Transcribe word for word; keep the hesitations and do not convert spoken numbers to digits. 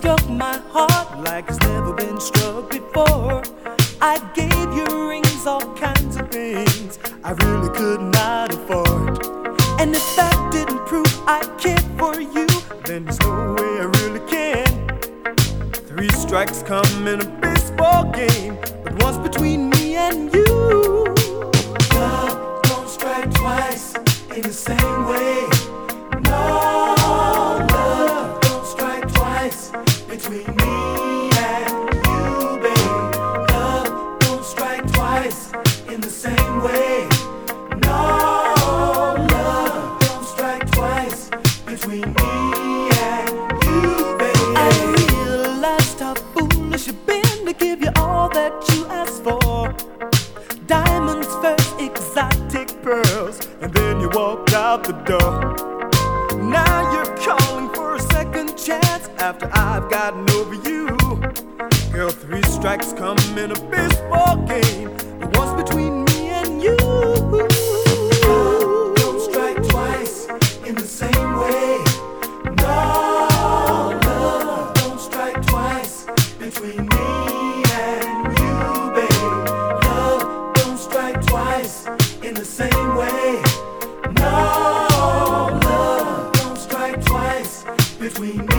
struck my heart like it's never been struck before. I gave you rings, all kinds of things I really could not afford. And if that didn't prove I cared for you, then there's no way I really can. Three strikes come in a baseball game, but once between me and you. Love don't strike twice in the same way. No, love don't strike twice between me and you, babe. Love don't strike twice in the same way. No, love don't strike twice between me and you, babe. I realized how foolish you've been to give you all that you asked for. Diamonds first, exotic pearls, and then you walked out the door. Now you're calling for a second chance after I've gotten over you. Girl, three strikes come in a baseball game, but once between me and you. Love don't strike twice in the same way. No, love don't strike twice between me and you, babe. Love don't strike twice in the same way. No, love don't strike twice between me